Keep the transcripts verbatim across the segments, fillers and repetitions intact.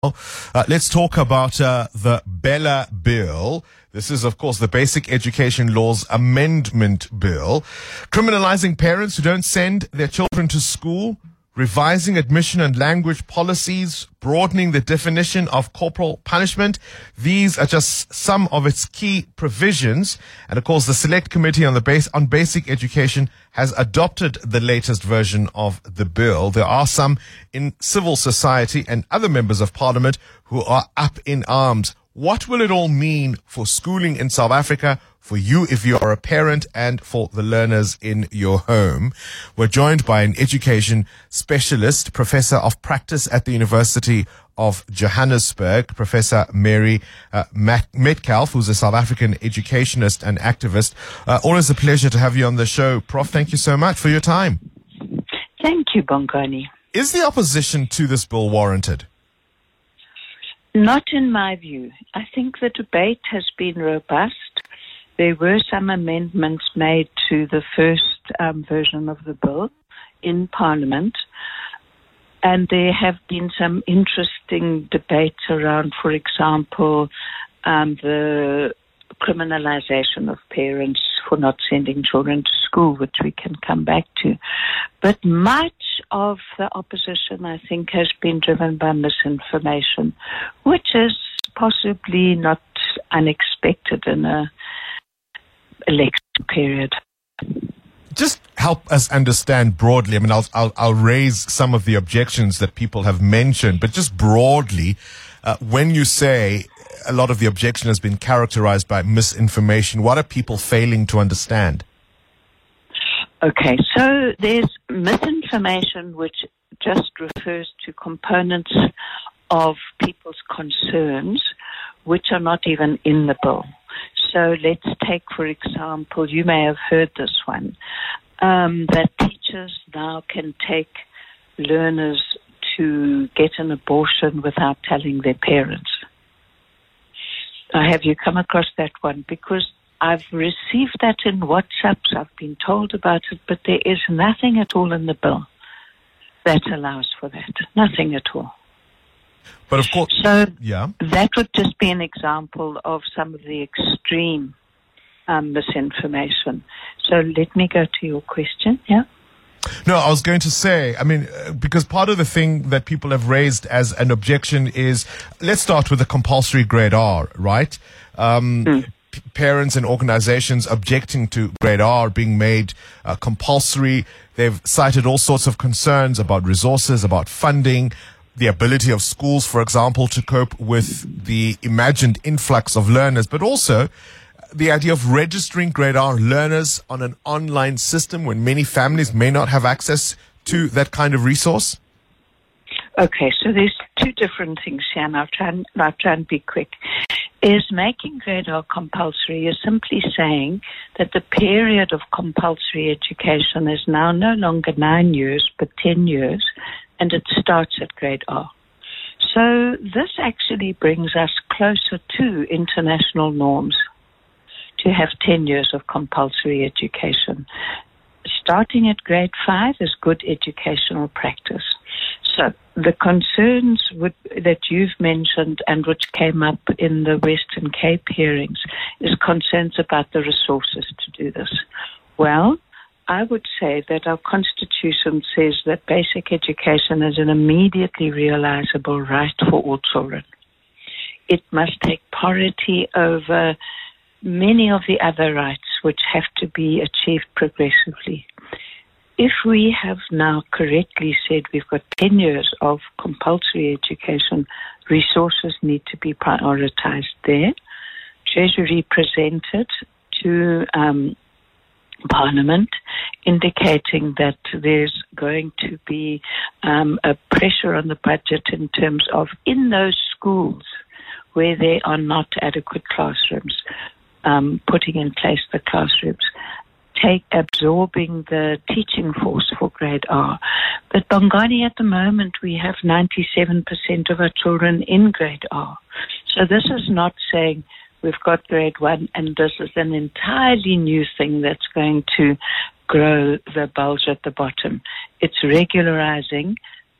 Uh, let's talk about uh, the Bella Bill. This is, of course, the Basic Education Laws Amendment Bill, criminalizing parents who don't send their children to school, revising admission and language policies, broadening the definition of corporal punishment. These are just some of its key provisions. And of course, the Select Committee on the base on Basic Education has adopted the latest version of the bill. There are some in civil society and other members of parliament who are up in arms. What will it all mean for schooling in South Africa, for you if you are a parent, and for the learners in your home? We're joined by an education specialist, Professor of Practice at the University of Johannesburg, Professor Mary uh, Metcalfe, who's a South African educationist and activist. Uh, always a pleasure to have you on the show. Prof, thank you so much for your time. Thank you, Bongani. Is the opposition to this bill warranted? Not in my view. I think the debate has been robust. There were some amendments made to the first um, version of the bill in Parliament, and there have been some interesting debates around, for example, um, the criminalization of parents for not sending children to school, which we can come back to. But much of the opposition, I think, has been driven by misinformation, which is possibly not unexpected in a election period. Just help us understand broadly. I mean, I'll, I'll, I'll raise some of the objections that people have mentioned, but just broadly, uh, when you say a lot of the objection has been characterized by misinformation, what are people failing to understand? Okay, so there's misinformation which just refers to components of people's concerns which are not even in the bill. So let's take, for example, you may have heard this one, um, that teachers now can take learners to get an abortion without telling their parents. Uh, have you come across that one? Because I've received that in WhatsApps, I've been told about it, but there is nothing at all in the bill that allows for that. Nothing at all. But of course, so yeah. that would just be an example of some of the extreme um, misinformation. So let me go to your question, yeah? No, I was going to say, I mean, uh, because part of the thing that people have raised as an objection is, let's start with the compulsory grade R, right? Um, mm. p- parents and organizations objecting to grade R being made uh, compulsory. They've cited all sorts of concerns about resources, about funding, the ability of schools, for example, to cope with the imagined influx of learners, but also the idea of registering grade R learners on an online system when many families may not have access to that kind of resource? Okay, so there's two different things here, and I'll try and, I'll try and be quick. Is making grade R compulsory is simply saying that the period of compulsory education is now no longer nine years, but ten years, and it starts at grade R. So this actually brings us closer to international norms, to have ten years of compulsory education. Starting at grade five is good educational practice. So the concerns would, that you've mentioned and which came up in the Western Cape hearings is concerns about the resources to do this. Well, I would say that our Constitution says that basic education is an immediately realizable right for all children. It must take priority over many of the other rights which have to be achieved progressively. If we have now correctly said we've got ten years of compulsory education, resources need to be prioritized there. Treasury presented to um, Parliament indicating that there's going to be um, a pressure on the budget in terms of in those schools where there are not adequate classrooms, um, putting in place the classrooms, take absorbing the teaching force for grade R. But Bongani, at the moment, we have ninety-seven percent of our children in grade R. So this is not saying we've got grade one and this is an entirely new thing that's going to grow the bulge at the bottom. It's regularizing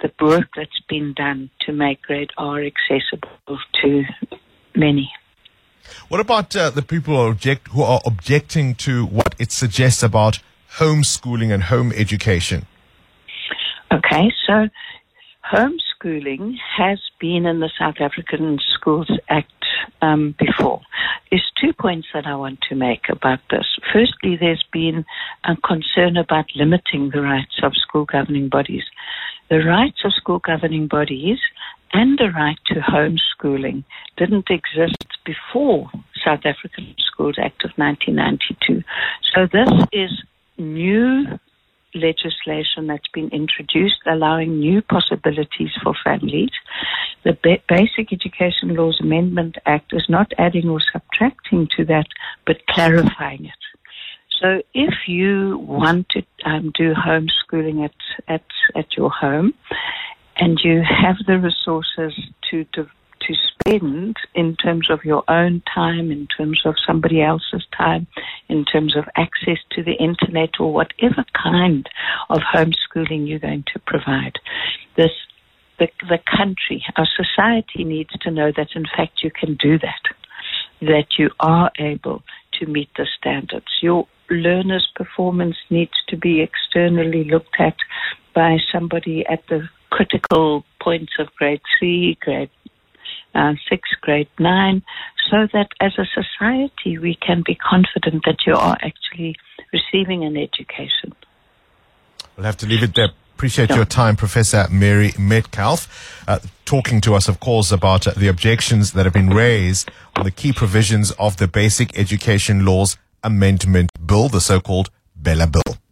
the work that's been done to make grade R accessible to many. What about uh, the people who, object, who are objecting to what it suggests about homeschooling and home education? Okay, so homeschooling has been in the South African Schools Act um, before. There's two points that I want to make about this. Firstly, there's been a concern about limiting the rights of school governing bodies. The rights of school governing bodies and the right to homeschooling didn't exist before South African Schools Act of nineteen ninety-two. So this is new legislation that's been introduced, allowing new possibilities for families. The Ba- Basic Education Laws Amendment Act is not adding or subtracting to that, but clarifying it. So if you want to um, do homeschooling at, at, at your home, and you have the resources to, to to spend in terms of your own time, in terms of somebody else's time, in terms of access to the internet or whatever kind of homeschooling you're going to provide, this the, the country, our society needs to know that in fact you can do that, that you are able to meet the standards. Your learner's performance needs to be externally looked at by somebody at the critical points of grade three, grade uh, six, grade nine, so that as a society we can be confident that you are actually receiving an education. We'll have to leave it there. Appreciate Sure. your time, Professor Mary Metcalf, uh, talking to us, of course, about uh, the objections that have been raised on the key provisions of the Basic Education Laws Amendment Bill, the so-called Bella Bill.